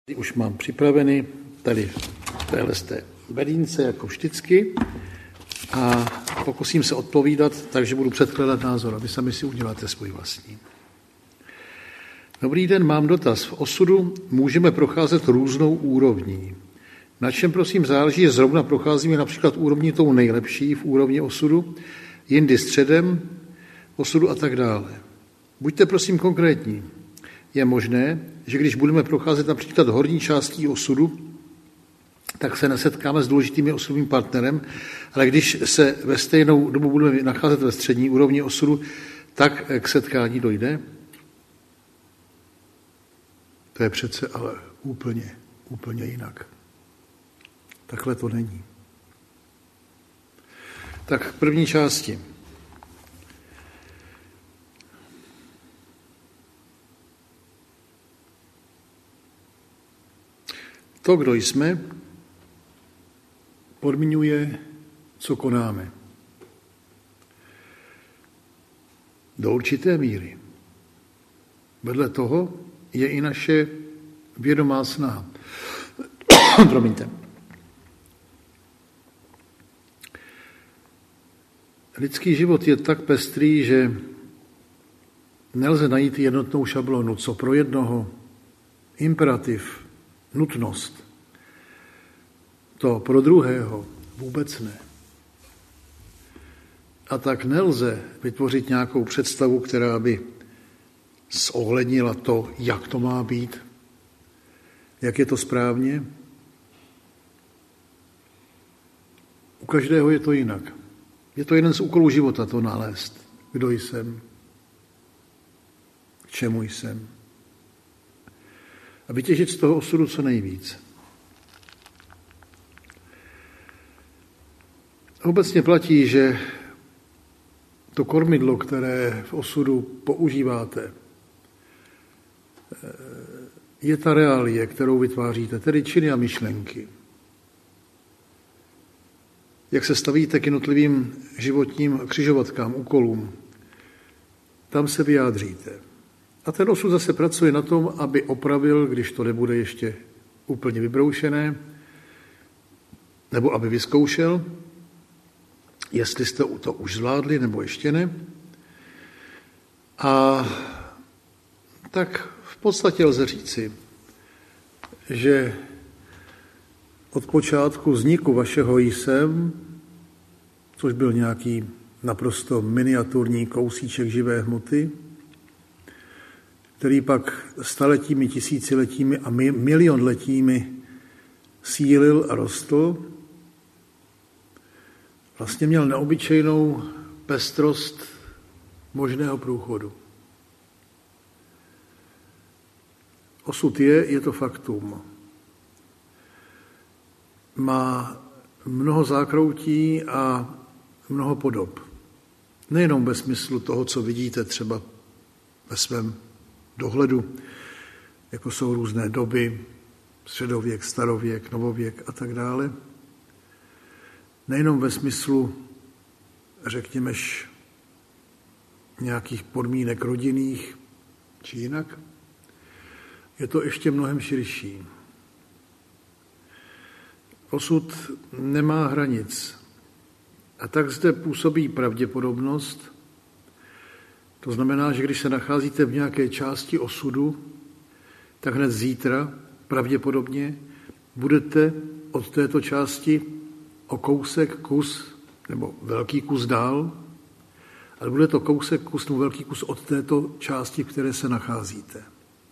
Už mám připraveny tady v téhle bedínce jako vždycky a pokusím se odpovídat, takže budu předkládat názor a vy sami si uděláte svůj vlastní. Dobrý den, mám dotaz. V osudu můžeme procházet různou úrovní. Na čem prosím záleží, že zrovna procházíme například úrovní tou nejlepší v úrovni osudu, jindy středem osudu a tak dále. Buďte prosím konkrétní. Je možné, že když budeme procházet například horní částí osudu, tak se nesetkáme s důležitým osudovým partnerem, ale když se ve stejnou dobu budeme nacházet ve střední úrovni osudu, tak k setkání dojde? To je přece ale úplně jinak. Takhle to není. Tak k první části. To, kdo jsme, podmiňuje, co konáme. Do určité míry. Vedle toho je i naše vědomá snaha. Promiňte. Lidský život je tak pestrý, že nelze najít jednotnou šablonu, co pro jednoho imperativ, nutnost. To pro druhého vůbec ne. A tak nelze vytvořit nějakou představu, která by zohlednila to, jak to má být, jak je to správně. U každého je to jinak. Je to jeden z úkolů života to nalézt. Kdo jsem? K čemu jsem? A vytěžit z toho osudu co nejvíc. Obecně platí, že to kormidlo, které v osudu používáte, je ta reálie, kterou vytváříte, tedy činy a myšlenky. Jak se stavíte k jednotlivým životním křižovatkám, úkolům, tam se vyjádříte. A ten osud zase pracuje na tom, aby opravil, když to nebude ještě úplně vybroušené, nebo aby vyzkoušel, jestli jste to už zvládli, nebo ještě ne. A tak v podstatě lze říci, že od počátku vzniku vašeho jsem, což byl nějaký naprosto miniaturní kousíček živé hmoty, který pak staletími, tisíciletími a milionletími sílil a rostl, vlastně měl neobyčejnou pestrost možného průchodu. Osud je to faktum. Má mnoho zákroutí a mnoho podob. Nejenom ve smyslu toho, co vidíte třeba ve svém dohledu, jako jsou různé doby, středověk, starověk, novověk a tak dále. Nejenom ve smyslu, řekněme, nějakých podmínek rodinných či jinak, je to ještě mnohem širší. Osud nemá hranic a tak zde působí pravděpodobnost. To znamená, že když se nacházíte v nějaké části osudu, tak hned zítra pravděpodobně budete od této části o kousek, kus nebo velký kus dál, ale bude to kousek, kus nebo velký kus od této části, v které se nacházíte.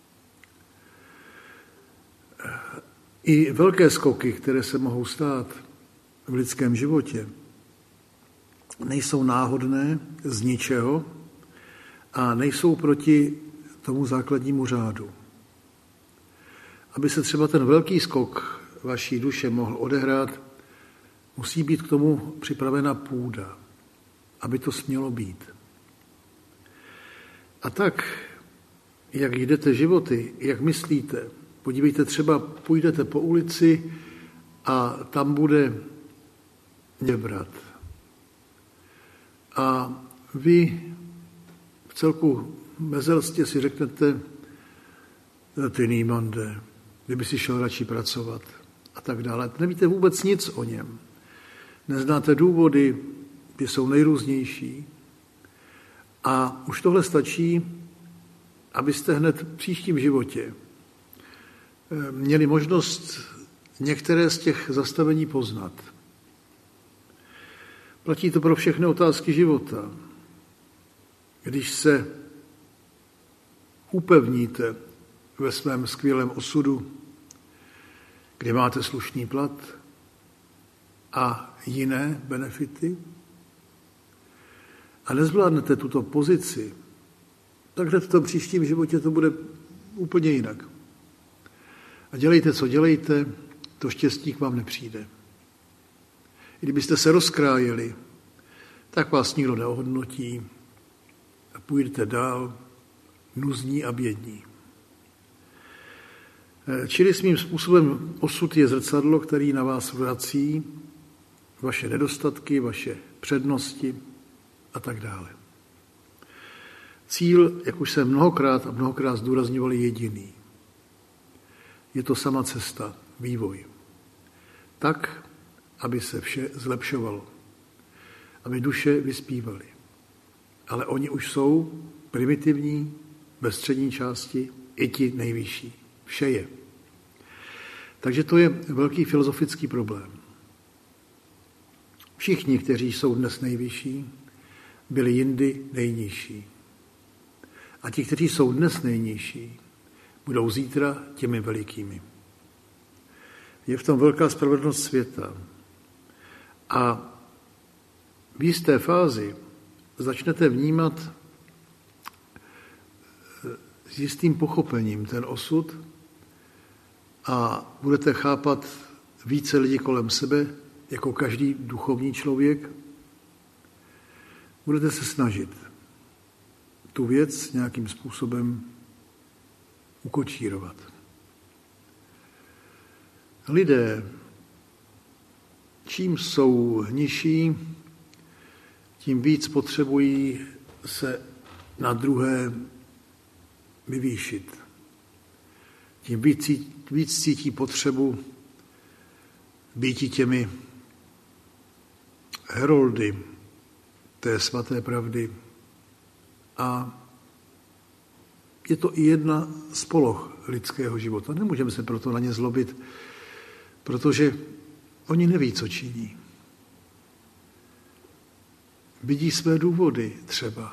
I velké skoky, které se mohou stát v lidském životě, nejsou náhodné z ničeho a nejsou proti tomu základnímu řádu. Aby se třeba ten velký skok vaší duše mohl odehrát, musí být k tomu připravena půda, aby to smělo být. A tak, jak jdete životy, jak myslíte, podívejte, třeba půjdete po ulici a tam bude nebrat. A vy v celku mezelstě si řeknete, ty nímande, kdyby si šel radši pracovat a tak dále. Nevíte vůbec nic o něm. Neznáte důvody, ty jsou nejrůznější. A už tohle stačí, abyste hned v příštím životě měli možnost některé z těch zastavení poznat. Platí to pro všechny otázky života. Když se upevníte ve svém skvělém osudu, kde máte slušný plat a jiné benefity, a nezvládnete tuto pozici, tak v tom příštím životě to bude úplně jinak. A dělejte, co dělejte, to štěstí k vám nepřijde. I kdybyste se rozkrájeli, tak vás nikdo neohodnotí a půjdete dál nuzní a bědní. Čili svým způsobem osud je zrcadlo, který na vás vrací vaše nedostatky, vaše přednosti a tak dále. Cíl, jak už jsem mnohokrát zdůrazňoval, je jediný. Je to sama cesta, vývoj. Tak, aby se vše zlepšovalo. Aby duše vyspívaly. Ale oni už jsou primitivní, ve střední části, i ti nejvyšší. Vše je. Takže to je velký filozofický problém. Všichni, kteří jsou dnes nejvyšší, byli jindy nejnižší. A ti, kteří jsou dnes nejnižší, budou zítra těmi velikými. Je v tom velká spravedlnost světa. A v jisté fázi začnete vnímat s jistým pochopením ten osud a budete chápat více lidí kolem sebe, jako každý duchovní člověk. Budete se snažit tu věc nějakým způsobem ukočírovat. Lidé, čím jsou nižší, tím víc potřebují se na druhé vyvýšit. Tím víc cítí potřebu býti těmi heroldy té svaté pravdy. A je to i jedna z poloh lidského života. Nemůžeme se proto na ně zlobit, protože oni neví, co činí. Vidí své důvody třeba.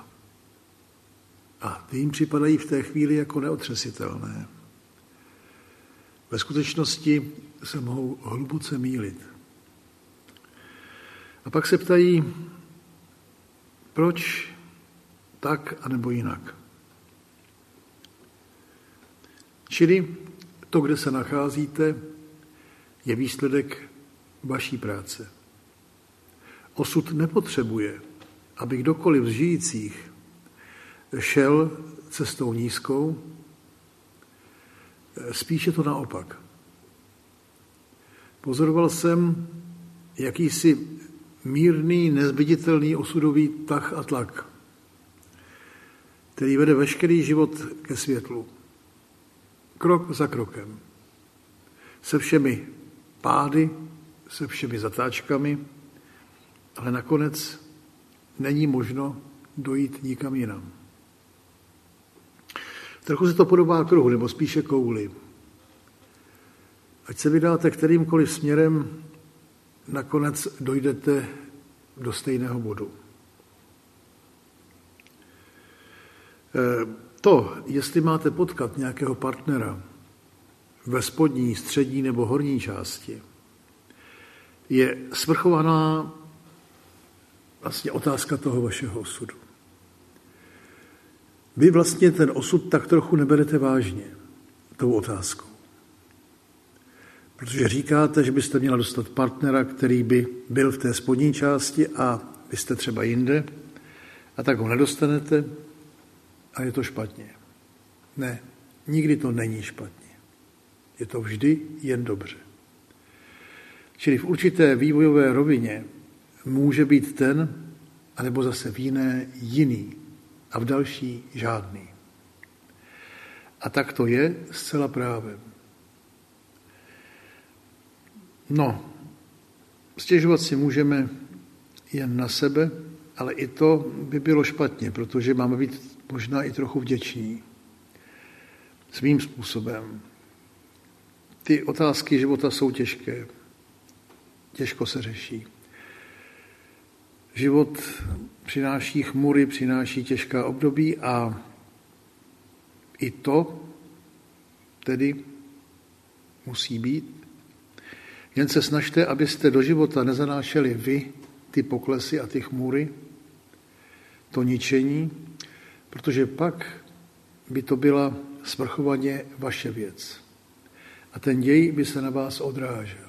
A ty jim připadají v té chvíli jako neotřesitelné. Ve skutečnosti se mohou hluboce mýlit. A pak se ptají, proč tak, anebo jinak. Čili to, kde se nacházíte, je výsledek vaší práce. Osud nepotřebuje, aby kdokoliv z žijících šel cestou nízkou, spíše to naopak. Pozoroval jsem jakýsi mírný, nezviditelný osudový tah a tlak, který vede veškerý život ke světlu. Krok za krokem. Se všemi pády, se všemi zatáčkami, ale nakonec není možno dojít nikam jinam. Trochu se to podobá kruhu, nebo spíše kouli. Ať se vydáte kterýmkoliv směrem, nakonec dojdete do stejného bodu. To, jestli máte potkat nějakého partnera ve spodní, střední nebo horní části, je svrchovaná vlastně otázka toho vašeho osudu. Vy vlastně ten osud tak trochu neberete vážně, tou otázkou. Protože říkáte, že byste měla dostat partnera, který by byl v té spodní části a vy jste třeba jinde, a tak ho nedostanete a je to špatně. Ne, nikdy to není špatně. Je to vždy jen dobře. Čili v určité vývojové rovině může být ten, anebo zase v jiné jiný a v další žádný. A tak to je zcela právem. No, stěžovat si můžeme jen na sebe, ale i to by bylo špatně, protože máme být možná i trochu vděční. Svým způsobem. Ty otázky života jsou těžké. Těžko se řeší. Život přináší chmury, přináší těžká období a i to tedy musí být. Jen se snažte, abyste do života nezanášeli vy ty poklesy a ty chmury, to ničení, protože pak by to byla svrchovaně vaše věc. A ten děj by se na vás odrážel.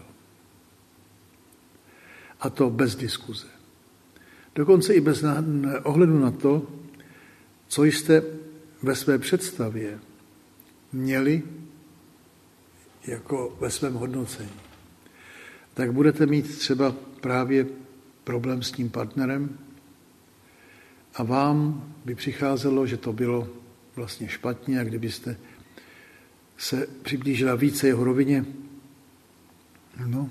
A to bez diskuze. Dokonce i bez ohledu na to, co jste ve své představě měli jako ve svém hodnocení. Tak budete mít třeba právě problém s tím partnerem a vám by přicházelo, že to bylo vlastně špatně a kdybyste se přiblížila více jeho rovině, no,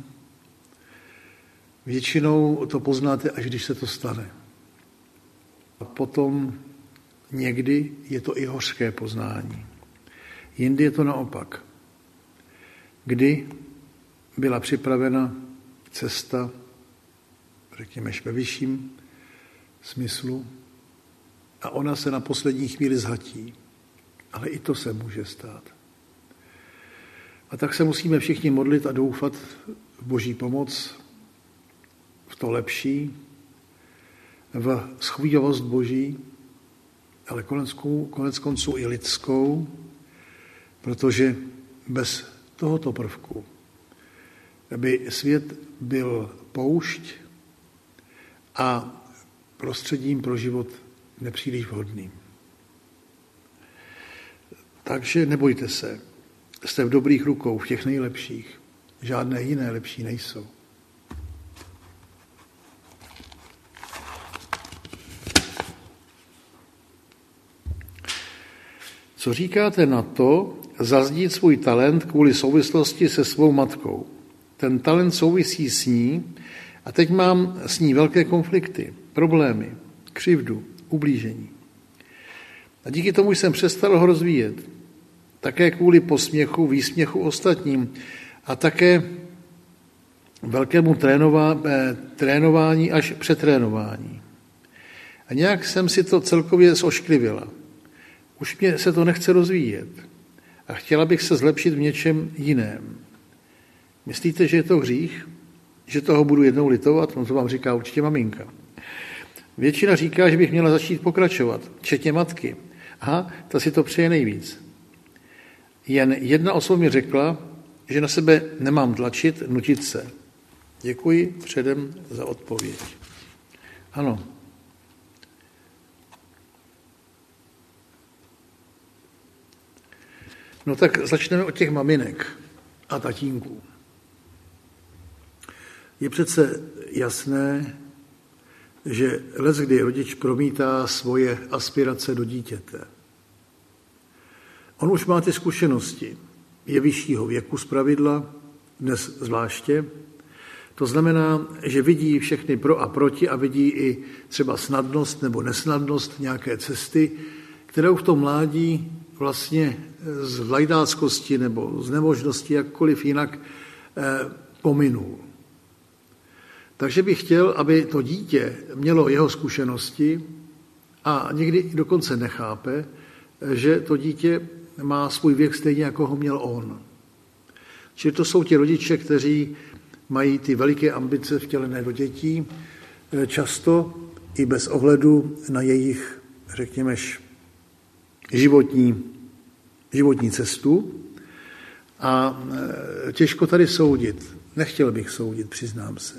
většinou to poznáte, až když se to stane. A potom někdy je to i hořké poznání. Jindy je to naopak. Kdy byla připravena cesta, řekněme, ve vyšším smyslu, a ona se na poslední chvíli zhatí. Ale i to se může stát. A tak se musíme všichni modlit a doufat v Boží pomoc, v to lepší, v schovývavost Boží, ale konec konců i lidskou, protože bez tohoto prvku by svět byl poušť a prostředím pro život nepříliš vhodným. Takže nebojte se, jste v dobrých rukou, v těch nejlepších. Žádné jiné lepší nejsou. Co říkáte na to, zazdít svůj talent kvůli souvislosti se svou matkou? Ten talent souvisí s ní a teď mám s ní velké konflikty, problémy, křivdu, ublížení. A díky tomu jsem přestal ho rozvíjet. Také kvůli posměchu, výsměchu ostatním a také velkému trénování až přetrénování. A nějak jsem si to celkově zošklivila. Už mě se to nechce rozvíjet a chtěla bych se zlepšit v něčem jiném. Myslíte, že je to hřích? Že toho budu jednou litovat? No to vám říká určitě maminka. Většina říká, že bych měla začít pokračovat, včetně matky. Aha, ta si to přeje nejvíc. Jen jedna osoba mi řekla, že na sebe nemám tlačit, nutit se. Děkuji předem za odpověď. Ano. No tak začneme od těch maminek a tatínků. Je přece jasné, že leckdy rodič promítá svoje aspirace do dítěte. On už má ty zkušenosti, je vyššího věku zpravidla, dnes zvláště. To znamená, že vidí všechny pro a proti a vidí i třeba snadnost nebo nesnadnost nějaké cesty, kterou v tom mládí vlastně z lajdáckosti nebo z nemožnosti jakkoliv jinak pominul. Takže bych chtěl, aby to dítě mělo jeho zkušenosti a někdy dokonce nechápe, že to dítě má svůj věk stejně, jako ho měl on. Čili to jsou ti rodiče, kteří mají ty veliké ambice vtělené do dětí, často i bez ohledu na jejich, řekněme, životní cestu. A těžko tady soudit. Nechtěl bych soudit, přiznám se.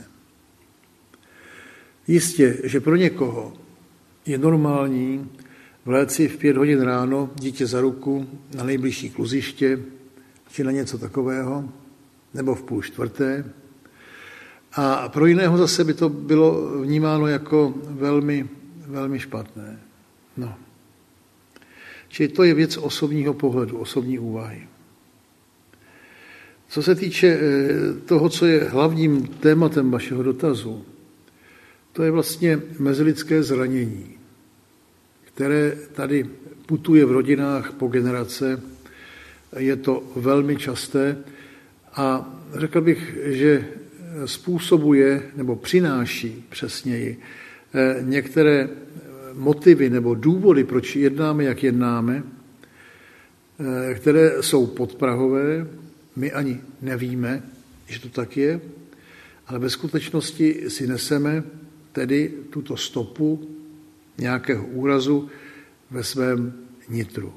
Jistě, že pro někoho je normální vléct si v 5 hodin ráno dítě za ruku na nejbližší kluziště, či na něco takového, nebo v 3:30. A pro jiného zase by to bylo vnímáno jako velmi, velmi špatné. No. Čili to je věc osobního pohledu, osobní úvahy. Co se týče toho, co je hlavním tématem vašeho dotazu, to je vlastně mezilidské zranění, které tady putuje v rodinách po generace. Je to velmi časté a řekl bych, že způsobuje nebo přináší přesněji některé motivy nebo důvody, proč jednáme, jak jednáme, které jsou podprahové, my ani nevíme, že to tak je, ale ve skutečnosti si neseme tedy tuto stopu nějakého úrazu ve svém nitru.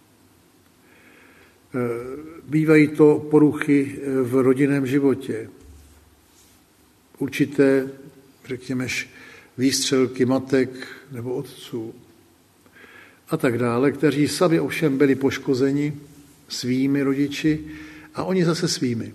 Bývají to poruchy v rodinném životě. Určité, řekněme, výstřelky matek nebo otců a tak dále, kteří sami ovšem byli poškozeni svými rodiči a oni zase svými.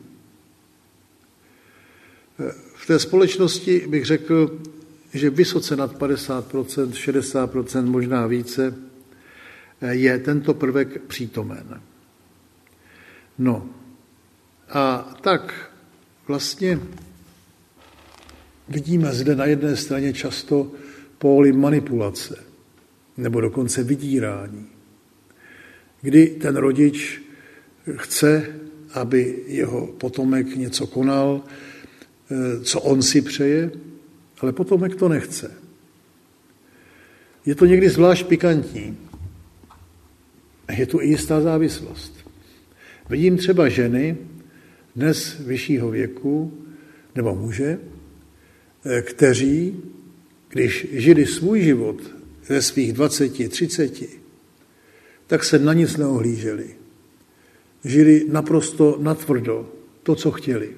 V té společnosti bych řekl, že vysoce nad 50%, 60%, možná více, je tento prvek přítomen. No a tak vlastně vidíme zde na jedné straně často póly manipulace nebo dokonce vydírání, kdy ten rodič chce, aby jeho potomek něco konal, co on si přeje, ale potomek to nechce. Je to někdy zvlášť pikantní. Je tu i jistá závislost. Vidím třeba ženy dnes vyššího věku, nebo muže, kteří, když žili svůj život ve svých 20, 30, tak se na nic neohlíželi. Žili naprosto natvrdo to, co chtěli.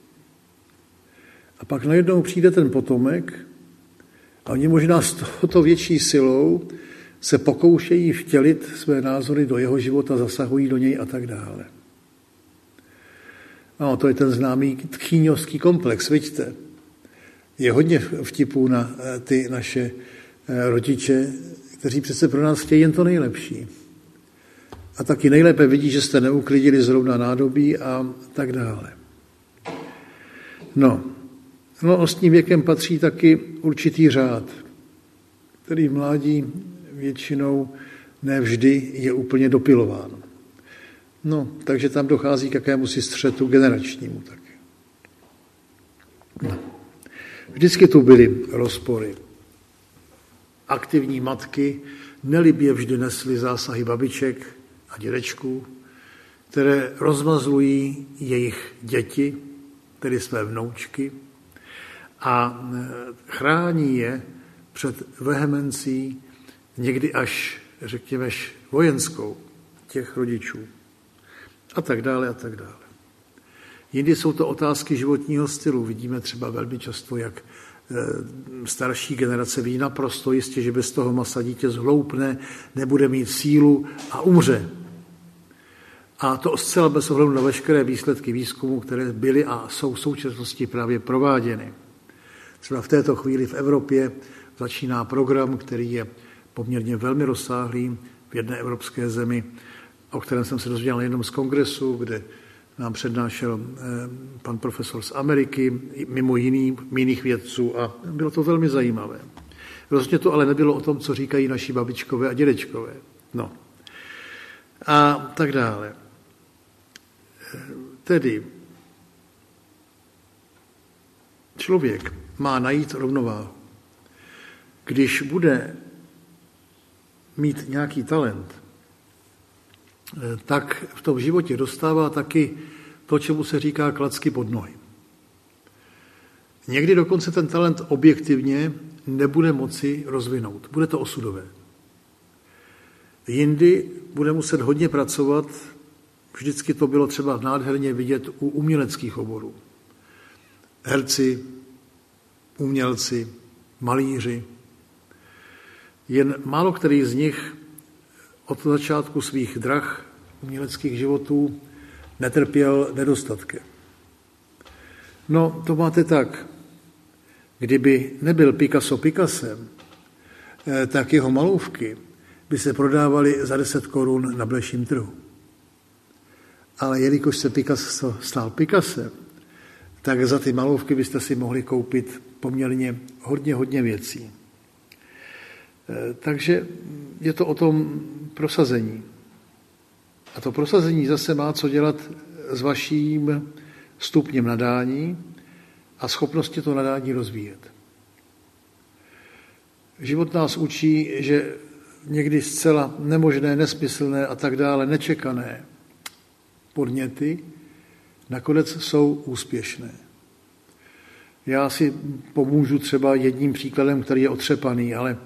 A pak najednou přijde ten potomek a oni možná s tohoto větší silou se pokoušejí vtělit své názory do jeho života, zasahují do něj a tak dále. No, to je ten známý tchýňovský komplex, vidíte. Je hodně vtipů na ty naše rodiče, kteří přece pro nás chtějí jen to nejlepší. A taky nejlépe vidí, že jste neuklidili zrovna nádobí a tak dále. No, s tím věkem patří taky určitý řád, který v mládí většinou nevždy je úplně dopilován. No, takže tam dochází k jakémusi střetu generačnímu taky. No. Vždycky tu byly rozpory. Aktivní matky nelibě vždy nesly zásahy babiček a dědečků, které rozmazlují jejich děti, tedy své vnoučky, a chrání je před vehemencí, někdy až, řekněme, vojenskou těch rodičů. A tak dále, a tak dále. Jindy jsou to otázky životního stylu. Vidíme třeba velmi často, jak starší generace ví naprosto jistě, že bez toho masa dítě zhloupne, nebude mít sílu a umře. A to zcela bez ohledu na veškeré výsledky výzkumu, které byly a jsou v současnosti právě prováděny. Třeba v této chvíli v Evropě začíná program, který je poměrně velmi rozsáhlý v jedné evropské zemi, o kterém jsem se dozvěděl jenom z kongresu, kde nám přednášel pan profesor z Ameriky, mimo jiných vědců, a bylo to velmi zajímavé. Rozhodně to ale nebylo o tom, co říkají naši babičkové a dědečkové. No. A tak dále. Tedy člověk má najít rovnováhu. Když bude mít nějaký talent, tak v tom životě dostává taky to, čemu se říká klacky pod nohy. Někdy dokonce ten talent objektivně nebude moci rozvinout. Bude to osudové. Jindy bude muset hodně pracovat, vždycky to bylo třeba nádherně vidět u uměleckých oborů. Herci, umělci, malíři. Jen málo který z nich od začátku svých drah uměleckých životů netrpěl nedostatkem. No, to máte tak. Kdyby nebyl Picasso Picassem, tak jeho malouvky by se prodávaly za 10 korun na bleším trhu. ale jelikož se Picasso stal Picassem, tak za ty malovky byste si mohli koupit poměrně hodně věcí. Takže je to o tom prosazení. A to prosazení zase má co dělat s vaším stupněm nadání a schopnosti to nadání rozvíjet. Život nás učí, že někdy zcela nemožné, nesmyslné a tak dále, nečekané podněty nakonec jsou úspěšné. Já si pomůžu třeba jedním příkladem, který je otřepaný, ale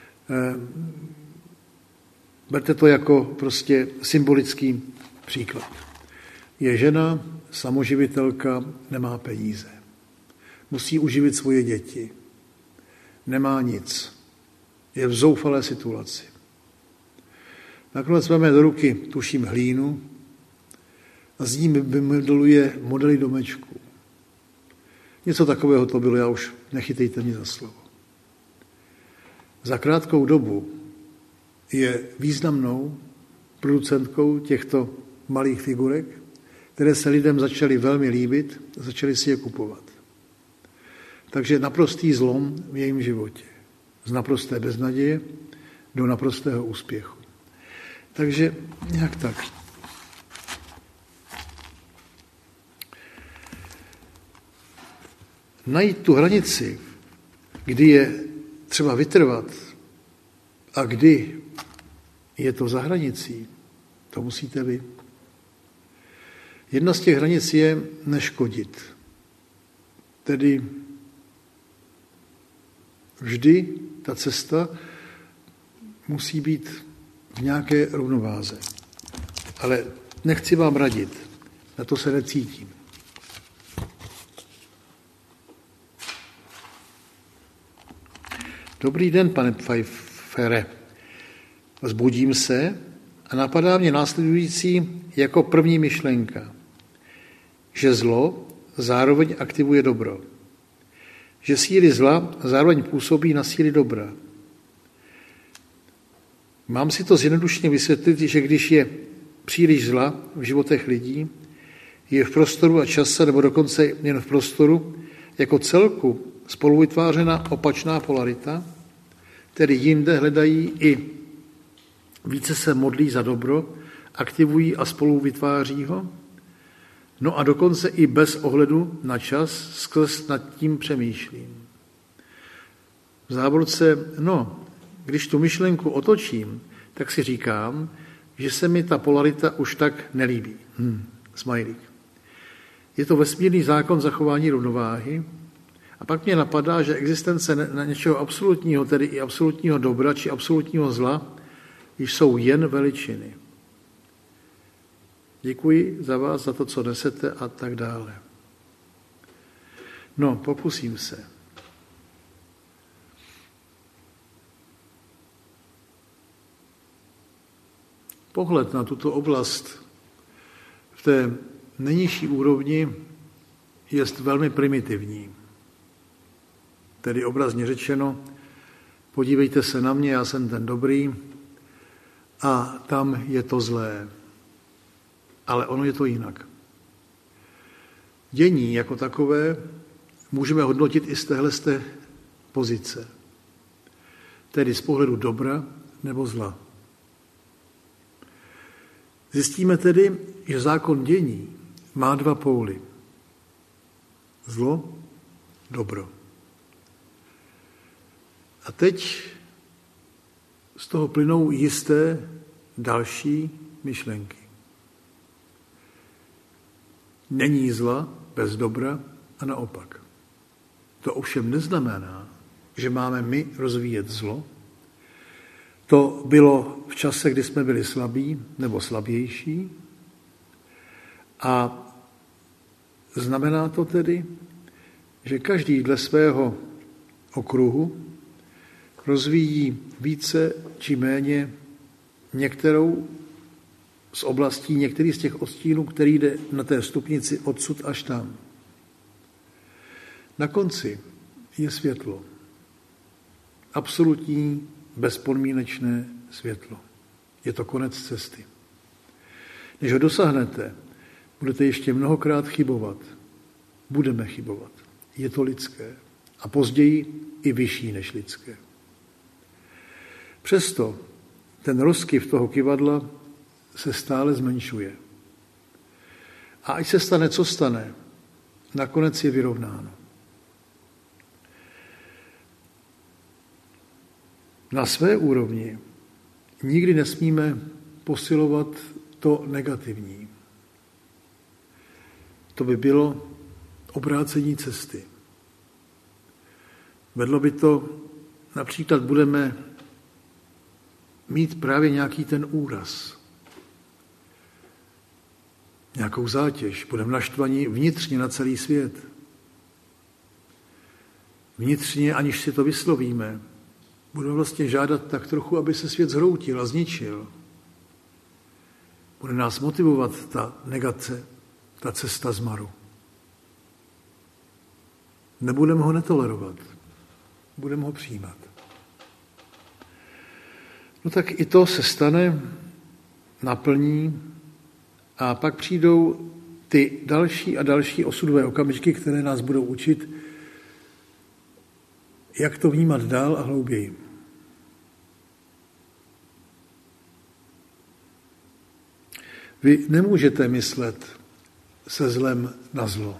berte to jako prostě symbolický příklad. Je žena, samoživitelka, nemá peníze. Musí uživit svoje děti. Nemá nic. Je v zoufalé situaci. Nakonec vezme do ruky, tuším, hlínu a z ní vymodeluje modely domečků. Něco takového to bylo, já už nechytejte mě za slovo. Za krátkou dobu je významnou producentkou těchto malých figurek, které se lidem začaly velmi líbit a začaly si je kupovat. Takže naprostý zlom v jejím životě. Z naprosté beznaděje do naprostého úspěchu. Takže nějak tak. Najít tu hranici, kdy je třeba vytrvat a kdy je to za hranicí, to musíte vy. Jedna z těch hranic je neškodit. Tedy vždy ta cesta musí být v nějaké rovnováze. Ale nechci vám radit, na to se necítím. Dobrý den, pane Pfeiffere. Vzbudím se a napadá mě následující jako první myšlenka, že zlo zároveň aktivuje dobro. Že síly zla zároveň působí na síly dobra. Mám si to zjednodušeně vysvětlit, že když je příliš zla v životech lidí, je v prostoru a čase, nebo dokonce jen v prostoru, jako celku spolu vytvářena opačná polarita, tedy jinde hledají i více se modlí za dobro, aktivují a spolu vytváří ho, no a dokonce i bez ohledu na čas skrz nad tím přemýšlím. V závorce, když tu myšlenku otočím, tak si říkám, že se mi ta polarita už tak nelíbí. Smajlík. Je to vesmírný zákon zachování rovnováhy a pak mě napadá, že existence na něčeho absolutního, tedy i absolutního dobra či absolutního zla, jsou jen veličiny. Děkuji za vás, za to, co nesete a tak dále. Pokusím se. Pohled na tuto oblast v té nejnižší úrovni je velmi primitivní. Tedy obrazně řečeno, podívejte se na mě, já jsem ten dobrý a tam je to zlé. Ale ono je to jinak. Dění jako takové můžeme hodnotit i z téhle pozice. Tedy z pohledu dobra nebo zla. Zjistíme tedy, že zákon dění má dva póly. Zlo, dobro. A teď z toho plynou jisté další myšlenky. Není zla bez dobra a naopak. To ovšem neznamená, že máme my rozvíjet zlo. To bylo v čase, kdy jsme byli slabí nebo slabější. A znamená to tedy, že každý dle svého okruhu rozvíjí více či méně některou z oblastí, některý z těch odstínů, který jde na té stupnici odsud až tam. Na konci je světlo. Absolutní, bezpodmínečné světlo. Je to konec cesty. Když ho dosáhnete, Budete ještě mnohokrát chybovat. Budeme chybovat. Je to lidské. A později i vyšší než lidské. Přesto ten rozkyv toho kyvadla se stále zmenšuje. A ať se stane, co stane, nakonec je vyrovnáno. Na své úrovni nikdy nesmíme posilovat to negativní. To by bylo obrácení cesty. Vedlo by to, například budeme mít právě nějaký ten úraz, nějakou zátěž, budeme naštvaní vnitřně na celý svět. Vnitřně, aniž si to vyslovíme, budeme vlastně žádat tak trochu, aby se svět zhroutil a zničil. Bude nás motivovat ta negace, ta cesta zmaru. Nebudeme ho netolerovat, budeme ho přijímat. No tak i to se stane, naplní a pak přijdou ty další a další osudové okamžiky, které nás budou učit, jak to vnímat dál a hlouběji. Vy nemůžete myslet se zlem na zlo.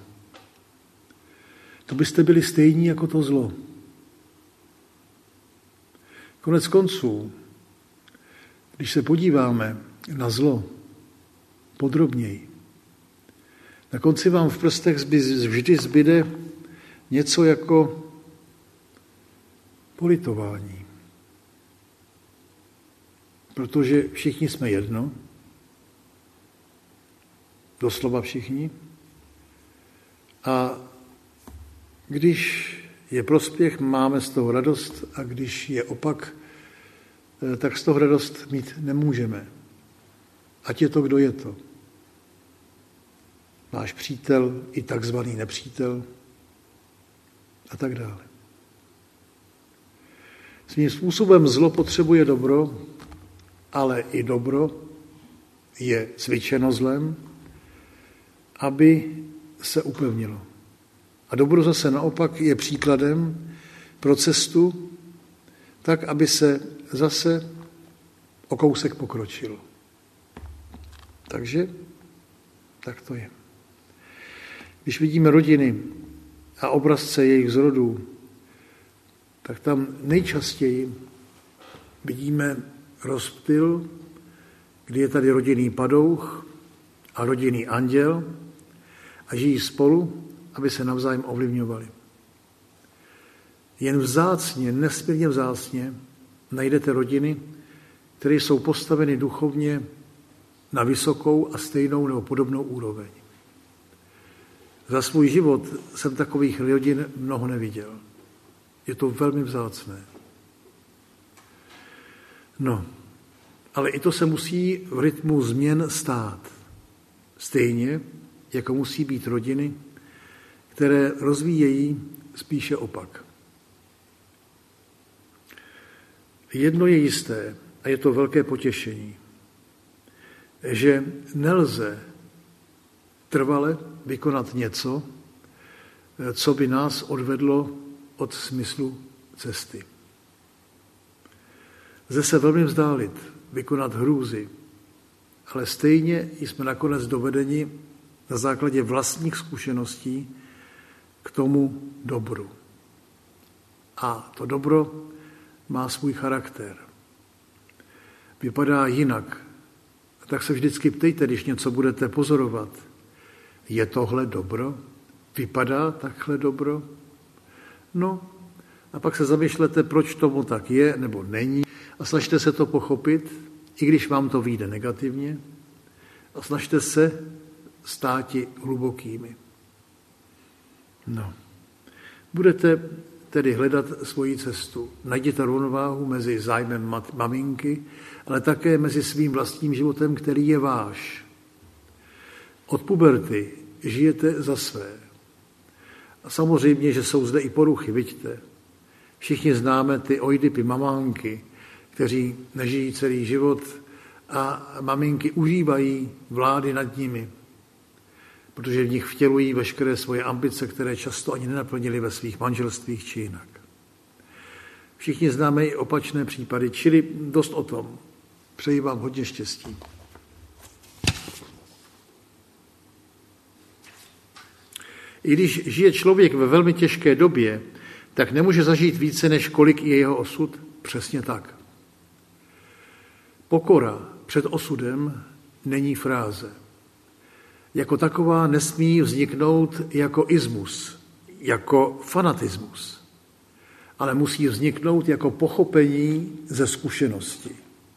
To byste byli stejní jako to zlo. Konec konců, když se podíváme na zlo podrobněji, na konci vám v prstech vždy zbyde něco jako politování. Protože všichni jsme jedno, doslova všichni, a když je prospěch, máme z toho radost, a když je opak, tak z toho radost mít nemůžeme. Ať je to, kdo je to. Náš přítel i takzvaný nepřítel a tak dále. Svým způsobem zlo potřebuje dobro, ale i dobro je cvičeno zlem, aby se upevnilo. A dobro zase naopak je příkladem pro cestu, tak, aby se zase o kousek pokročilo. Takže tak to je. Když vidíme rodiny a obrazce jejich zrodů, tak tam nejčastěji vidíme rozptyl, kdy je tady rodinný padouch a rodinný anděl a žijí spolu, aby se navzájem ovlivňovali. Jen vzácně, nesmírně vzácně najdete rodiny, které jsou postaveny duchovně na vysokou a stejnou nebo podobnou úroveň. Za svůj život jsem takových rodin mnoho neviděl. Je to velmi vzácné. No, ale i to se musí v rytmu změn stát. Stejně, jako musí být rodiny, které rozvíjejí spíše opak. Jedno je jisté, a je to velké potěšení, že nelze trvale vykonat něco, co by nás odvedlo od smyslu cesty. Lze se velmi vzdálit, vykonat hrůzy, ale stejně jsme nakonec dovedeni na základě vlastních zkušeností k tomu dobru. A to dobro má svůj charakter. Vypadá jinak. Tak se vždycky ptejte, když něco budete pozorovat. Je tohle dobro? Vypadá takhle dobro? No, a pak se zamýšlete, proč tomu tak je nebo není, a snažte se to pochopit, i když vám to vyjde negativně, a snažte se státi hlubokými. No. Budete tedy hledat svoji cestu. Najděte rovnováhu mezi zájmem maminky, ale také mezi svým vlastním životem, který je váš. Od puberty žijete za své. A samozřejmě, že jsou zde i poruchy, vidíte. Všichni známe ty ojdipy, mamánky, kteří nežijí celý život a maminky užívají vlády nad nimi. protože v nich vtělují veškeré svoje ambice, které často ani nenaplnili ve svých manželstvích či jinak. Všichni známe i opačné případy, čili dost o tom. Přeji vám hodně štěstí. I když žije člověk ve velmi těžké době, tak nemůže zažít více, než kolik je jeho osud. Přesně tak. Pokora před osudem není fráze. Jako taková nesmí vzniknout jako ismus, jako fanatismus, ale musí vzniknout jako pochopení ze zkušenosti.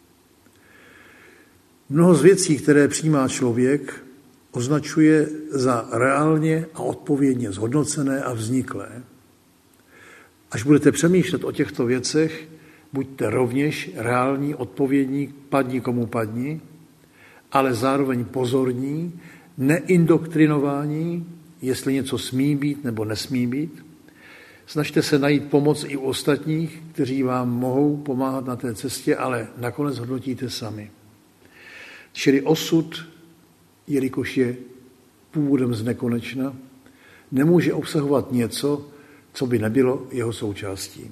Mnoho z věcí, které přijímá člověk, označuje za reálně a odpovědně zhodnocené a vzniklé. Až budete přemýšlet o těchto věcech, buďte rovněž reální, odpovědní, padni komu padni, ale zároveň pozorní, neindoktrinovaní, jestli něco smí být nebo nesmí být. Snažte se najít pomoc i u ostatních, kteří vám mohou pomáhat na té cestě, ale nakonec hodnotíte sami. Čili osud, jelikož je původem z nekonečna, nemůže obsahovat něco, co by nebylo jeho součástí.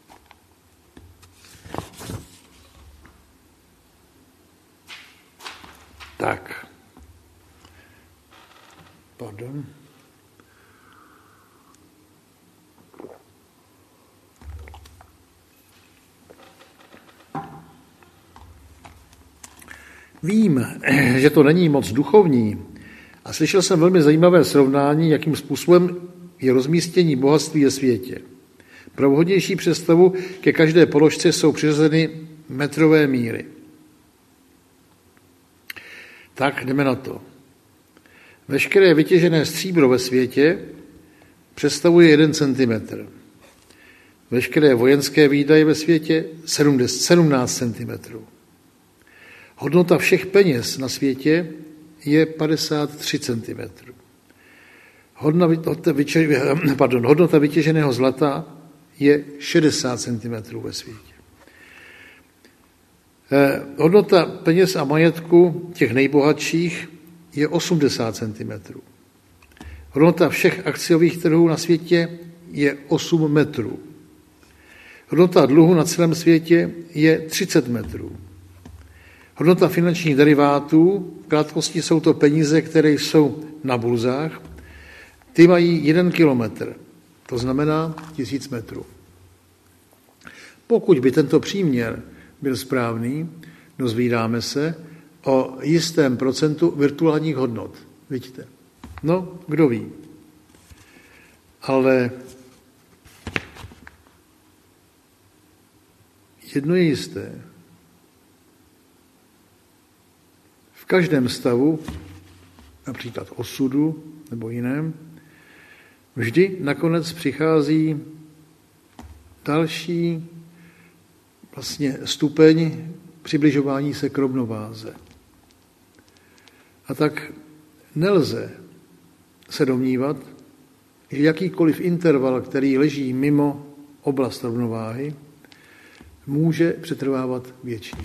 Tak. Pardon. Vím, že to není moc duchovní a slyšel jsem velmi zajímavé srovnání, jakým způsobem je rozmístění bohatství ve světě. Pro vhodnější představu ke každé položce jsou přiřazeny metrové míry. Tak jdeme na to. Veškeré vytěžené stříbro ve světě představuje 1 centimetr. Veškeré vojenské výdaje ve světě 17 centimetrů. Hodnota všech peněz na světě je 53 cm. Hodnota vytěženého zlata je 60 cm ve světě. Hodnota peněz a majetku těch nejbohatších je 80 cm. Hodnota všech akciových trhů na světě je 8 metrů. Hodnota dluhu na celém světě je 30 metrů. Hodnota finančních derivátů, v krátkosti jsou to peníze, které jsou na burzách, ty mají 1 kilometr, to znamená 1000 metrů. Pokud by tento příměr byl správný, dozvídáme se o jistém procentu virtuálních hodnot. Vidíte? No, kdo ví. Ale jedno je jisté. V každém stavu, například osudu nebo jiném, vždy nakonec přichází další vlastně stupeň přibližování se k rovnováze. A tak nelze se domnívat, že jakýkoliv interval, který leží mimo oblast rovnováhy, může přetrvávat věčně.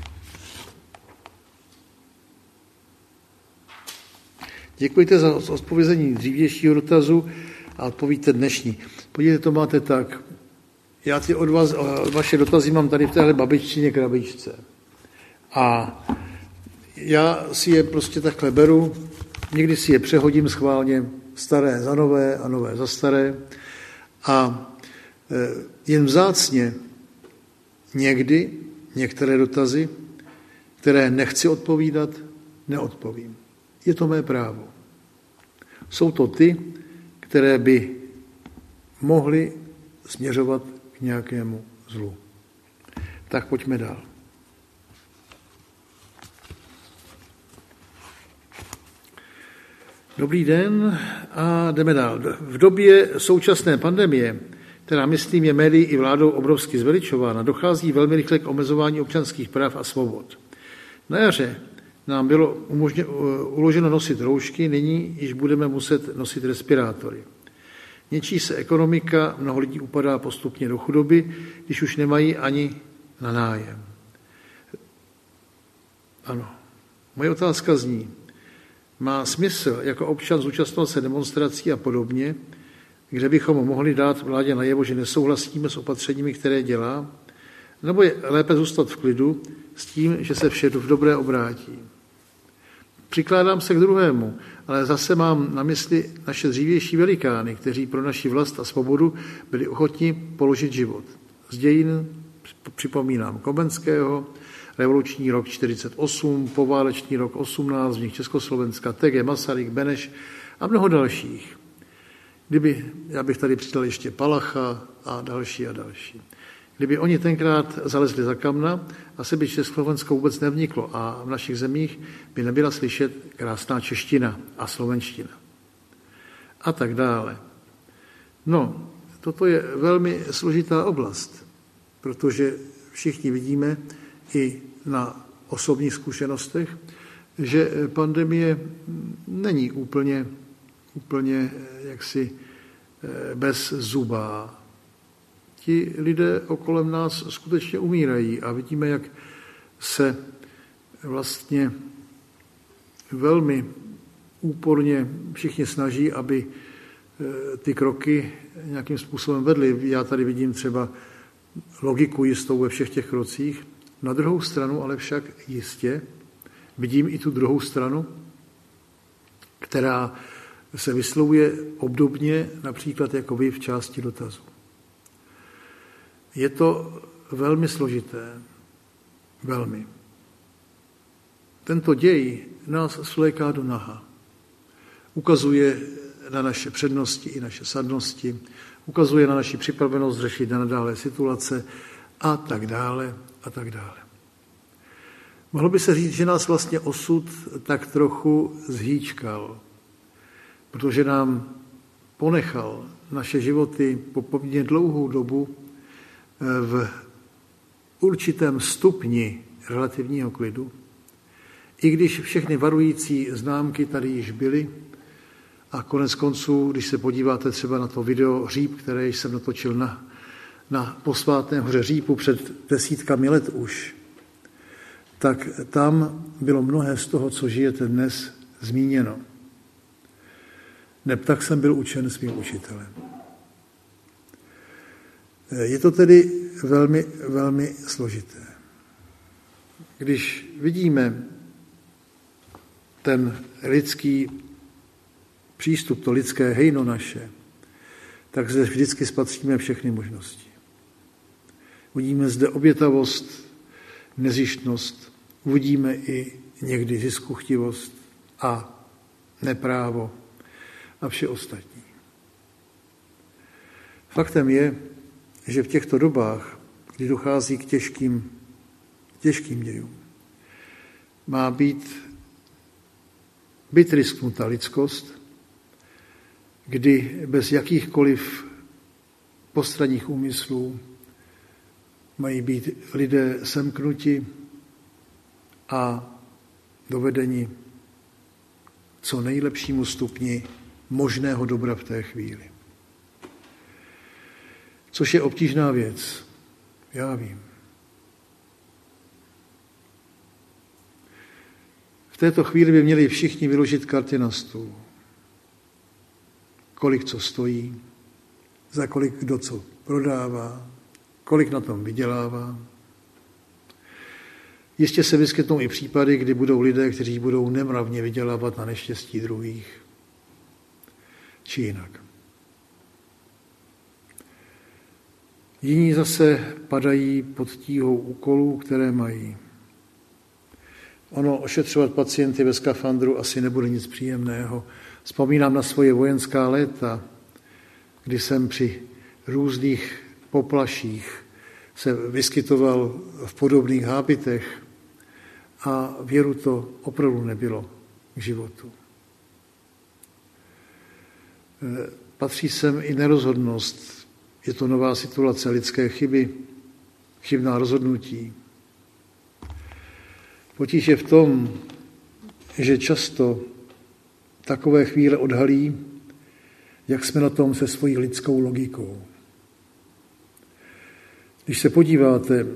Děkujte za odpovězení dřívějšího dotazu a odpovíte dnešní. Podívejte, to máte tak. Já od vás, vaše dotazy mám tady v téhle babičtině krabičce. A já si je prostě takhle beru, někdy si je přehodím schválně, staré za nové a nové za staré. A jen vzácně někdy některé dotazy, které nechci odpovídat, neodpovím. Je to mé právo. Jsou to ty, které by mohly směřovat k nějakému zlu. Tak pojďme dál. Dobrý den a jdeme dál. V době současné pandemie, která, myslím, je médií i vládou obrovsky zveličována, dochází velmi rychle k omezování občanských práv a svobod. Na jaře nám bylo uloženo nosit roušky, nyní již budeme muset nosit respirátory. Něčí se ekonomika, mnoho lidí upadá postupně do chudoby, když už nemají ani na nájem. Ano, moje otázka zní, Má smysl jako občan zúčastnit se demonstrací a podobně, kde bychom mohli dát vládě najevo, že nesouhlasíme s opatřeními, které dělá, nebo je lépe zůstat v klidu s tím, že se vše v dobré obrátí. Přikládám se k druhému, ale zase mám na mysli naše dřívější velikány, kteří pro naši vlast a svobodu byli ochotni položit život. Z dějin připomínám Komenského, revoluční rok 48, poválečný rok 18, v nich Československa, T.G. Masaryk, Beneš a mnoho dalších. Já bych tady přidal ještě Palacha a další a další. Kdyby oni tenkrát zalezli za kamna, asi by Československo vůbec nevniklo a v našich zemích by nebyla slyšet krásná čeština a slovenština. A tak dále. No, toto je velmi složitá oblast, protože všichni vidíme i na osobních zkušenostech, že pandemie není úplně jaksi bezzubá. Ti lidé okolem nás skutečně umírají a vidíme, jak se vlastně velmi úporně všichni snaží, aby ty kroky nějakým způsobem vedly. Já tady vidím třeba logiku jistou ve všech těch krocích. Na druhou stranu ale však jistě vidím i tu druhou stranu, která se vyslovuje obdobně například jako vy v části dotazu. Je to velmi složité. Velmi. Tento děj nás svléká do naha. Ukazuje na naše přednosti i naše sadnosti, ukazuje na naši připravenost řešit nadále situace a tak dále a tak dále. Mohlo by se říct, že nás vlastně osud tak trochu zhýčkal, protože nám ponechal naše životy po poměrně dlouhou dobu v určitém stupni relativního klidu, i když všechny varující známky tady již byly a konec konců, když se podíváte třeba na to video Hříb, které jsem natočil na posvátné hoře Hříbu před desítkami let už, tak tam bylo mnohé z toho, co žijete dnes, zmíněno. Neb tak jsem byl učen svým učitelem. Je to tedy velmi, velmi složité. Když vidíme ten lidský přístup, to lidské hejno naše, tak zde vždycky spatříme všechny možnosti. Uvidíme zde obětavost, nezištnost, uvidíme i někdy ziskuchtivost a neprávo a vše ostatní. Faktem je, že v těchto dobách, kdy dochází k těžkým dějům, má být risknuta lidskost, kdy bez jakýchkoliv postranních úmyslů mají být lidé semknuti a dovedeni co nejlepšímu stupni možného dobra v té chvíli. Což je obtížná věc, já vím. V této chvíli by měli všichni vyložit karty na stůl. Kolik co stojí, za kolik kdo co prodává, kolik na tom vydělává. Jistě se vyskytnou i případy, kdy budou lidé, kteří budou nemravně vydělávat na neštěstí druhých. Či jinak. Jiní zase padají pod tíhou úkolů, které mají. Ono ošetřovat pacienty ve skafandru asi nebude nic příjemného. Vzpomínám na svoje vojenská léta, kdy jsem při různých poplaších se vyskytoval v podobných hábitech a věru to opravdu nebylo k životu. Patří sem i nerozhodnost. Je to nová situace, lidské chyby, chybná rozhodnutí. Potíž je v tom, že často takové chvíle odhalí, jak jsme na tom se svojí lidskou logikou. Když se podíváte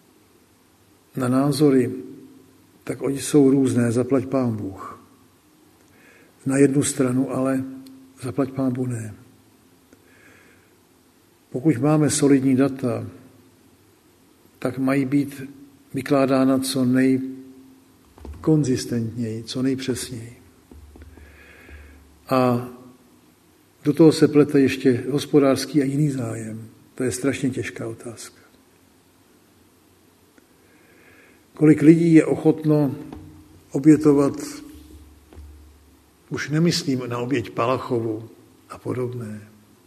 na názory, tak oni jsou různé, zaplať Pán Bůh. Na jednu stranu ale zaplať Pánbu ne. Pokud máme solidní data, tak mají být vykládána co nejkonzistentněji, co nejpřesněji. A do toho se plete ještě hospodářský a jiný zájem. To je strašně těžká otázka. Kolik lidí je ochotno obětovat, už nemyslím na oběť Palachovu a podobné,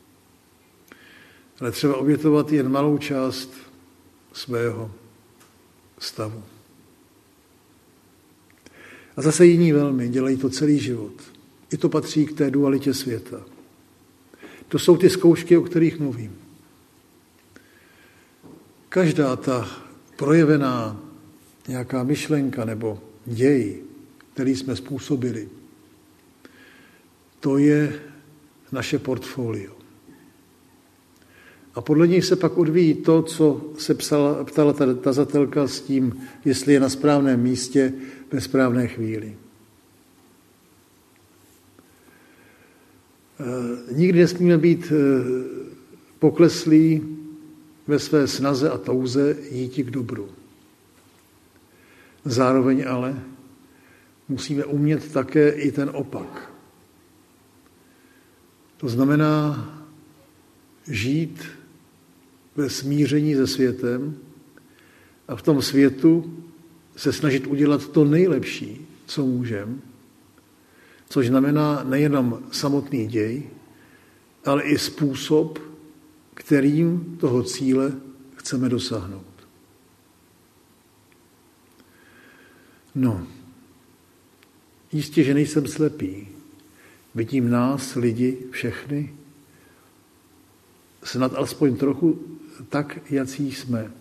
ale třeba obětovat jen malou část svého stavu. A zase jiní velmi dělají to celý život. I to patří k té dualitě světa. To jsou ty zkoušky, o kterých mluvím. Každá ta projevená nějaká myšlenka nebo děj, který jsme způsobili, to je naše portfolio. A podle něj se pak odvíjí to, co se ptala ta tazatelka s tím, jestli je na správném místě ve správné chvíli. Nikdy nesmíme být pokleslí ve své snaze a touze jíti k dobru. Zároveň ale musíme umět také i ten opak. To znamená žít ve smíření se světem a v tom světu se snažit udělat to nejlepší, co můžeme, což znamená nejenom samotný děj, ale i způsob, kterým toho cíle chceme dosáhnout. No, jistě, že nejsem slepý. Vidím nás, lidi, všechny, snad alespoň trochu tak, jací jsme.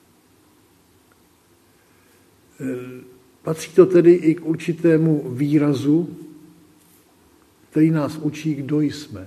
Patří to tedy i k určitému výrazu, který nás učí, kdo jsme.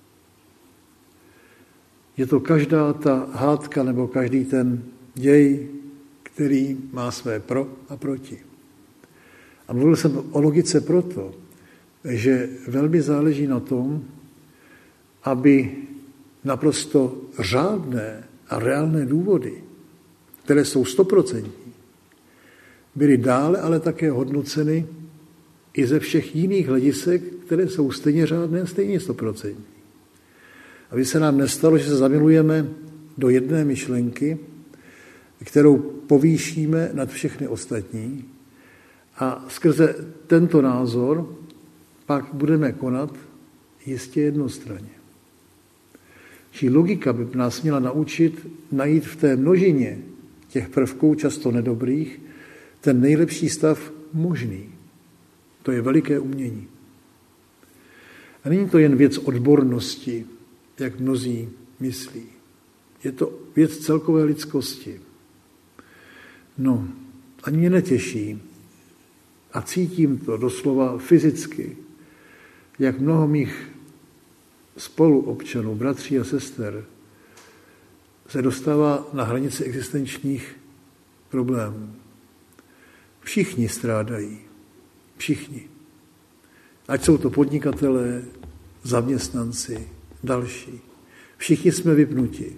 Je to každá ta hádka nebo každý ten děj, který má své pro a proti. A mluvil jsem o logice proto, že velmi záleží na tom, aby naprosto řádné a reálné důvody, které jsou 100%, byly dále ale také hodnoceny i ze všech jiných hledisek, které jsou stejně řádné a stejně 100%. Aby se nám nestalo, že se zamilujeme do jedné myšlenky, kterou povýšíme nad všechny ostatní a skrze tento názor pak budeme konat jistě jednostranně. Čili logika by nás měla naučit najít v té množině těch prvků, často nedobrých, ten nejlepší stav možný. To je veliké umění. A není to jen věc odbornosti, jak mnozí myslí. Je to věc celkové lidskosti. No, ani mě netěší a cítím to doslova fyzicky, jak mnoho mých spoluobčanů, bratří a sester, se dostává na hranici existenčních problémů. Všichni strádají. Všichni. Ať jsou to podnikatelé, zaměstnanci, další. Všichni jsme vypnuti.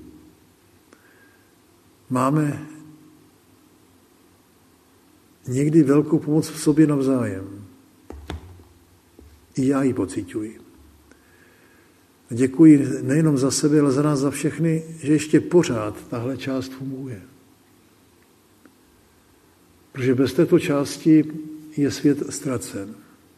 Máme někdy velkou pomoc v sobě navzájem. I já ji pociťuji. Děkuji nejenom za sebe, ale za nás, za všechny, že ještě pořád tahle část funguje. Protože bez této části je svět ztracen.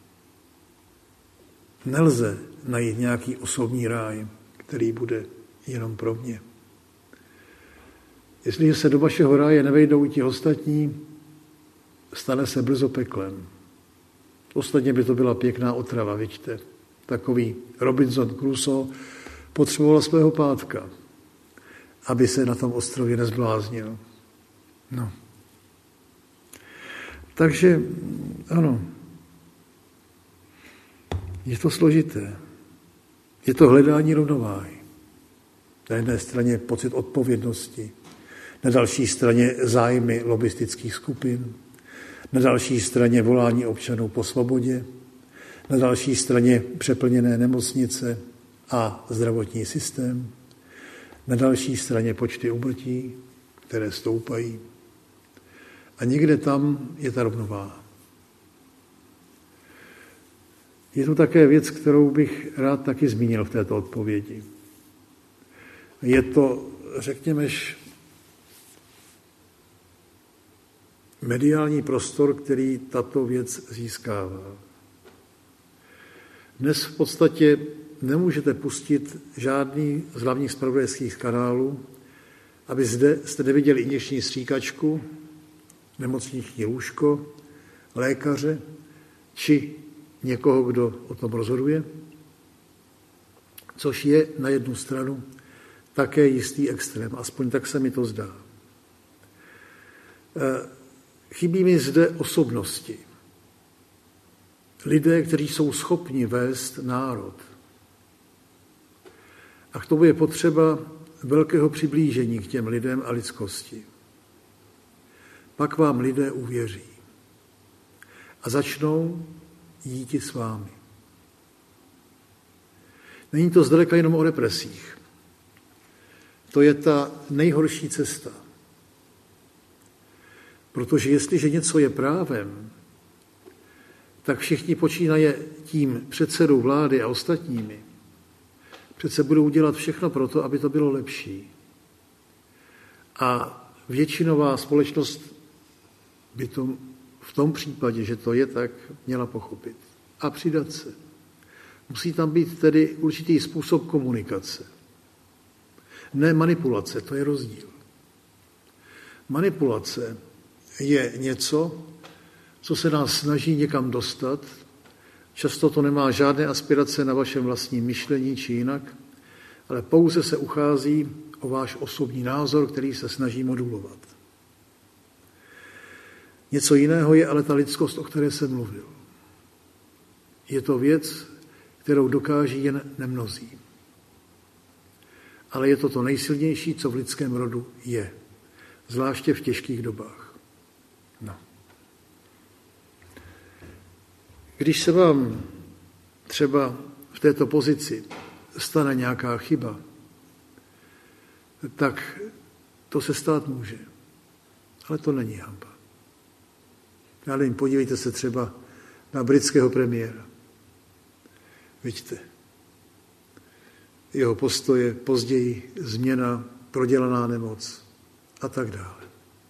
Nelze najít nějaký osobní ráj, který bude jenom pro mě. Jestliže se do vašeho ráje nevejdou ti ostatní, stane se brzo peklem. Ostatně by to byla pěkná otrava, vidíte. Takový Robinson Crusoe potřeboval svého pátka, aby se na tom ostrově nezbláznil. No. Takže, ano, je to složité. Je to hledání rovnováhy. Na jedné straně pocit odpovědnosti, na další straně zájmy lobistických skupin, na další straně volání občanů po svobodě, Na další straně přeplněné nemocnice a zdravotní systém. Na další straně počty úmrtí, které stoupají. A někde tam je ta rovnováha. Je tu také věc, kterou bych rád taky zmínil v této odpovědi. Je to, řekněme, mediální prostor, který tato věc získává. Dnes v podstatě nemůžete pustit žádný z hlavních zpravodajských kanálů, aby zde jste neviděli injekční stříkačku, nemocniční lůžko, lékaře či někoho, kdo o tom rozhoduje, což je na jednu stranu také jistý extrém, aspoň tak se mi to zdá. Chybí mi zde osobnosti. Lidé, kteří jsou schopni vést národ. A k tomu je potřeba velkého přiblížení k těm lidem a lidskosti. Pak vám lidé uvěří a začnou jíti s vámi. Není to zdaleka jenom o represích. To je ta nejhorší cesta. Protože jestliže něco je právem, tak všichni počínaje tím předsedou vlády a ostatními přece budou dělat všechno pro to, aby to bylo lepší. A většinová společnost by to v tom případě, že to je tak, měla pochopit a přidat se. Musí tam být tedy určitý způsob komunikace. Ne manipulace, to je rozdíl. Manipulace je něco, co se nás snaží někam dostat. Často to nemá žádné aspirace na vašem vlastním myšlení či jinak, ale pouze se uchází o váš osobní názor, který se snaží modulovat. Něco jiného je ale ta lidskost, o které jsem mluvil. Je to věc, kterou dokáží jen nemnozí. Ale je to to nejsilnější, co v lidském rodu je. Zvláště v těžkých dobách. No. Když se vám třeba v této pozici stane nějaká chyba, tak to se stát může. Ale to není hanba. Já nevím, podívejte se třeba na britského premiéra. Vidíte, jeho postoje, později změna, prodělaná nemoc a tak dále.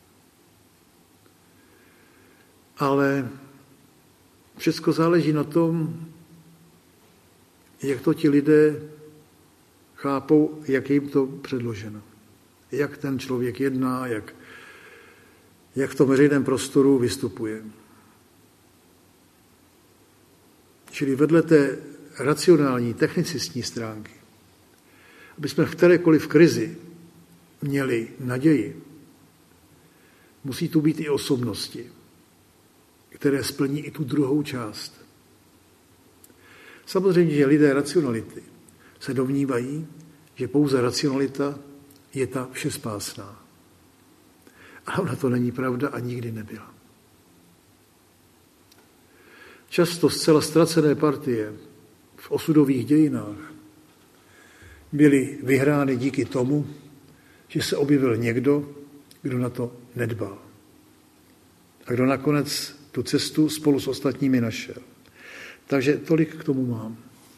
Ale všechno záleží na tom, jak to ti lidé chápou, jak je jim to předloženo. Jak ten člověk jedná, jak v tom veřejném prostoru vystupuje. Čili vedle té racionální, technicistní stránky, aby jsme v kterékoliv krizi měli naději, musí tu být i osobnosti, které splní i tu druhou část. Samozřejmě, že lidé racionality se domnívají, že pouze racionalita je ta všespásná. Ale ona to není pravda a nikdy nebyla. Často zcela ztracené partie v osudových dějinách byly vyhrány díky tomu, že se objevil někdo, kdo na to nedbal. A kdo nakonec tu cestu spolu s ostatními našel. Takže tolik k tomu mám.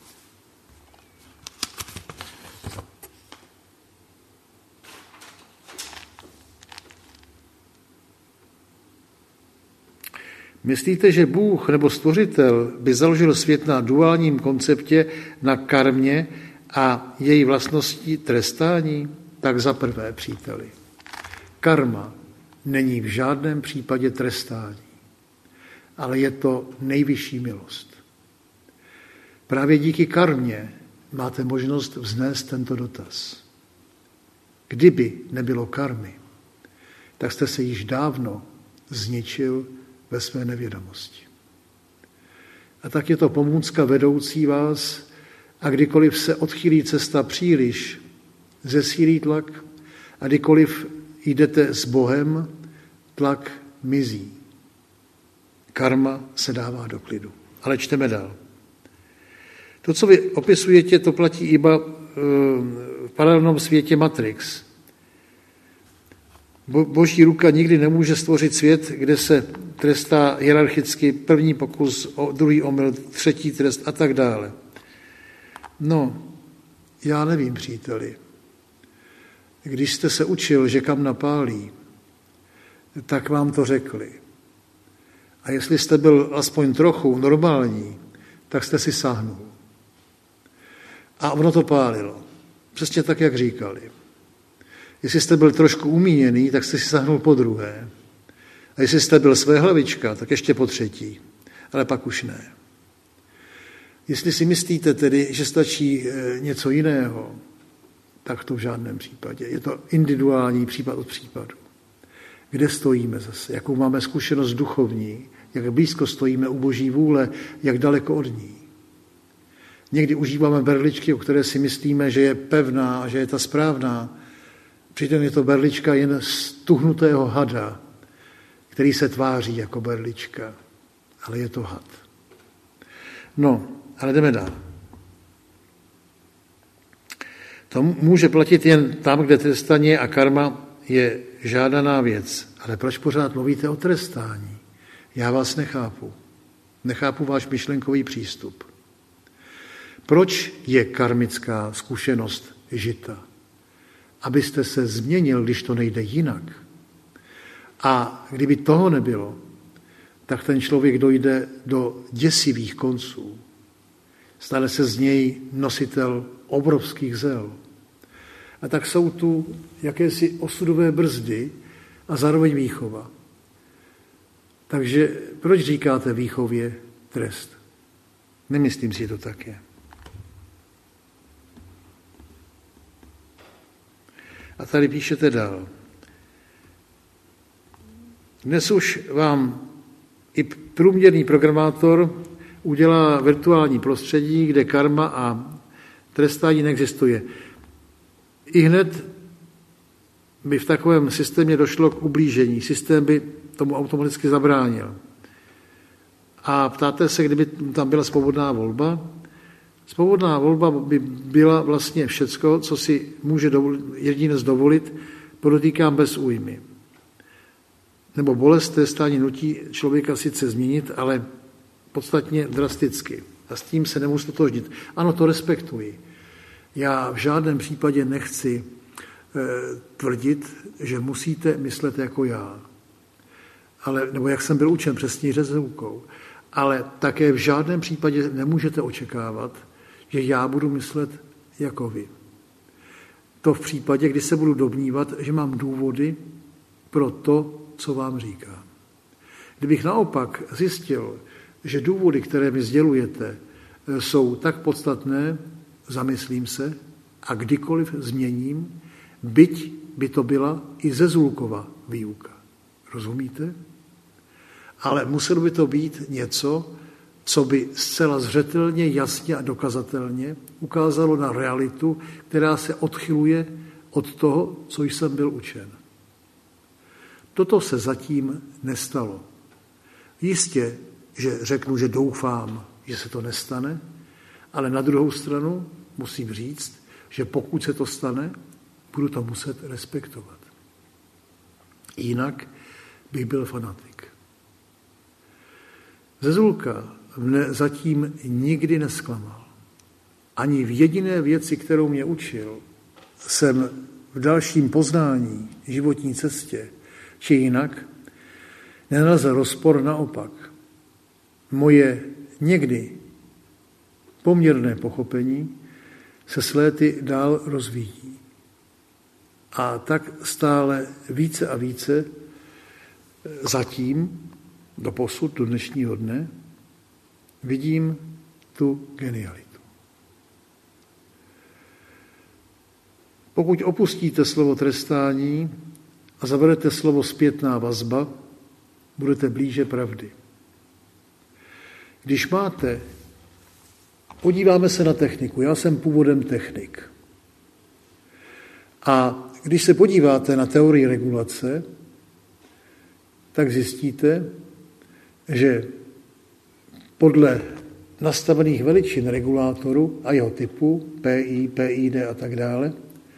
Myslíte, že Bůh nebo Stvořitel by založil svět na duálním konceptě, na karmě a její vlastnosti trestání? Tak za prvé, příteli, karma není v žádném případě trestání, ale je to nejvyšší milost. Právě díky karmě máte možnost vznést tento dotaz. Kdyby nebylo karmy, tak jste se již dávno zničil ve své nevědomosti. A tak je to pomůcka vedoucí vás a kdykoliv se odchýlí cesta příliš, zesílí tlak a kdykoliv jdete s Bohem, tlak mizí. Karma se dává do klidu. Ale čteme dál. To, co vy opisujete, to platí iba v paralelnom světě Matrix. Boží ruka nikdy nemůže stvořit svět, kde se trestá hierarchicky první pokus, druhý omyl, třetí trest a tak dále. No, já nevím, příteli. Když jste se učil, že kamna pálí, tak vám to řekli. A jestli jste byl aspoň trochu normální, tak jste si sáhnul. A ono to pálilo. Přesně tak, jak říkali. Jestli jste byl trošku umíněný, tak jste si sáhnul po druhé. A jestli jste byl své hlavička, tak ještě po třetí. Ale pak už ne. Jestli si myslíte tedy, že stačí něco jiného, tak to v žádném případě. Je to individuální případ od případu. Kde stojíme zase? Jakou máme zkušenost duchovní? Jak blízko stojíme u Boží vůle? Jak daleko od ní? Někdy užíváme berličky, o které si myslíme, že je pevná a že je ta správná. Přitom je to berlička jen z tuhnutého hada, který se tváří jako berlička. Ale je to had. No, ale jdeme dál. To může platit jen tam, kde trestání a karma je žádaná věc. Ale proč pořád mluvíte o trestání? Já vás nechápu. Nechápu váš myšlenkový přístup. Proč je karmická zkušenost žita? Abyste se změnil, když to nejde jinak. A kdyby toho nebylo, tak ten člověk dojde do děsivých konců. Stane se z něj nositel obrovských zel. A tak jsou tu jakési osudové brzdy a zároveň výchova. Takže proč říkáte výchově trest? Nemyslím si, že to tak je. A tady píšete dál. Dnes už vám i průměrný programátor udělá virtuální prostředí, kde karma a trestání neexistuje. I hned by v takovém systémě došlo k ublížení. Systém by tomu automaticky zabránil. A ptáte se, kdyby tam byla svobodná volba? Svobodná volba by byla vlastně všecko, co si může jedinec dovolit, podotýkám bez újmy. Nebo bolest trestání nutí člověka sice změnit, ale podstatně drasticky. A s tím se nemusí totožnit. Ano, to respektuji. Já v žádném případě nechci tvrdit, že musíte myslet jako já. Nebo jak jsem byl učen přesně řezoukou. Ale také v žádném případě nemůžete očekávat, že já budu myslet jako vy. To v případě, kdy se budu domnívat, že mám důvody pro to, co vám říkám. Kdybych naopak zjistil, že důvody, které mi sdělujete, jsou tak podstatné, zamyslím se a kdykoliv změním, byť by to byla i Zezulkova výuka. Rozumíte? Ale muselo by to být něco, co by zcela zřetelně, jasně a dokazatelně ukázalo na realitu, která se odchyluje od toho, co jsem byl učen. Toto se zatím nestalo. Jistě, že řeknu, že doufám, že se to nestane, ale na druhou stranu musím říct, že pokud se to stane, budu to muset respektovat. Jinak bych byl fanatik. Zezulka mne zatím nikdy nesklamal. Ani v jediné věci, kterou mě učil, jsem v dalším poznání, životní cestě, či jinak, nenalezl rozpor, naopak. Moje někdy poměrné pochopení se s léty dál rozvíjí. A tak stále více a více zatím, doposud, do dnešního dne, vidím tu genialitu. Pokud opustíte slovo trestání a zavedete slovo zpětná vazba, budete blíže pravdy. Když máte, podíváme se na techniku, já jsem původem technik. A když se podíváte na teorii regulace, tak zjistíte, že podle nastavených veličin regulátoru a jeho typu, PI, PID a tak dále,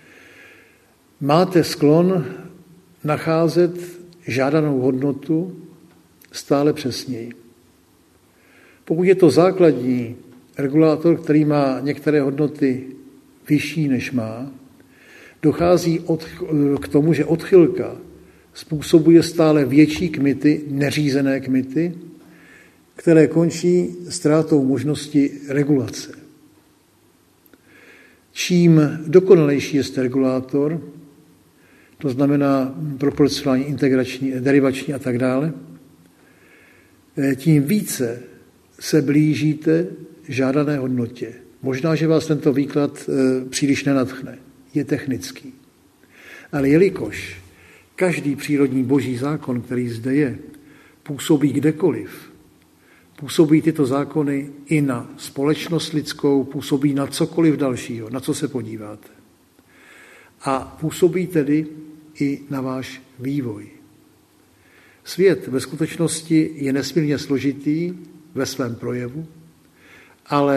máte sklon nacházet žádanou hodnotu stále přesněji. Pokud je to základní regulátor, který má některé hodnoty vyšší, než má, dochází k tomu, že odchylka způsobuje stále větší kmity, neřízené kmity, které končí ztrátou možnosti regulace. Čím dokonalejší je regulátor, to znamená proporcionální, integrační, derivační a tak dále, tím více se blížíte žádané hodnotě. Možná, že vás tento výklad příliš nenadchne. Je technický. Ale jelikož každý přírodní boží zákon, který zde je, působí kdekoliv, působí tyto zákony i na společnost lidskou, působí na cokoliv dalšího, na co se podíváte. A působí tedy i na váš vývoj. Svět ve skutečnosti je nesmírně složitý ve svém projevu, ale